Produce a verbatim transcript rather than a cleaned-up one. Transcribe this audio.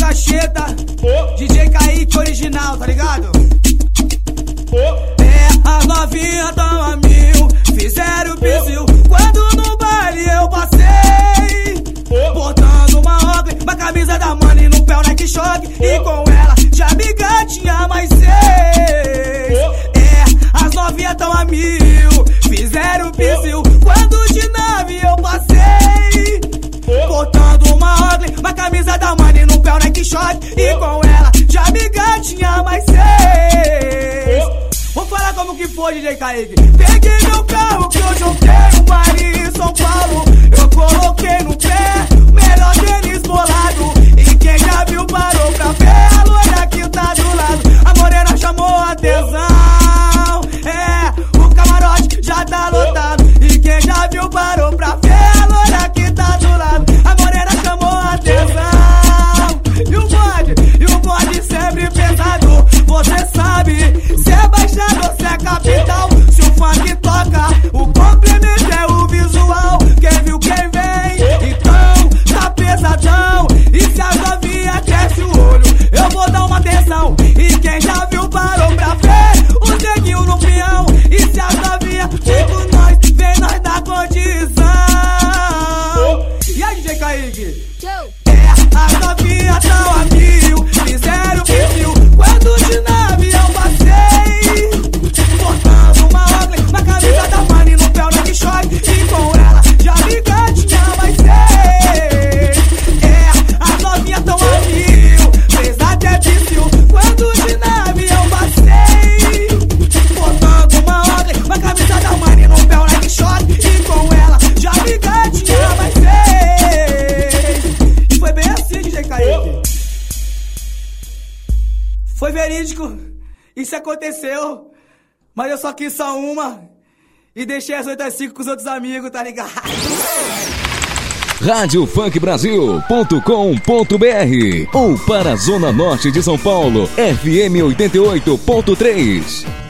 cacheta, oh. D J Kaique original, tá ligado? Oh. É, as novinhas tão a mil, fizeram pisil quando no baile eu passei, oh. botando uma Oakley, uma camisa da Money no pé, o Nike Shock, oh. e com ela já me tinha mais seis. oh. É, as novinhas tão a mil, fizeram pisil oh. quando de nave eu passei, oh. botando uma Oakley, uma camisa da Money no pé, o Nike Shock, oh. e com ela já me tinha mais seis. oh. Vou falar como que foi, D J Kaique. Peguei meu carro que eu joguei um baile em São Paulo. Eu coloquei no pé o melhor tênis bolado. E quem já viu parou pra ver a loira que tá do lado. A morena chamou a atenção. É, o camarote já tá lotado. E quem já viu parou pra ver a loira que tá do lado. A morena chamou a atenção. E o bode, e o bode sempre pesado. Você sabe, se é baixado ou se é capital. Se o funk toca, o complemento é o visual. Quem viu, quem vem, então tá pesadão. E se a novinha cresce o olho, eu vou dar uma atenção. E quem já viu parou pra ver o neguinho no peão. E se a novinha vem com nós, vem nós dar condição. E aí, D J Kaique? É, as novinhas tão a mil, fizeram perfil quando de nave eu passei, botando uma Oakley, uma camisa da Money no pé, o Nike Shock, e com ela já me tinha mais seis. É, as novinhas tão a mil, fez até perfil quando de nave eu passei, botando uma Oakley, uma camisa da Money no pé, o Nike Shock, e com ela já me tinha mais seis. E foi bem assim, D J Kaique. Foi verídico, isso aconteceu, mas eu só quis só uma e deixei as outras cinco com os outros amigos, tá ligado? rádio funk brasil ponto com ponto br ou para a Zona Norte de São Paulo, F M oitenta e oito ponto três.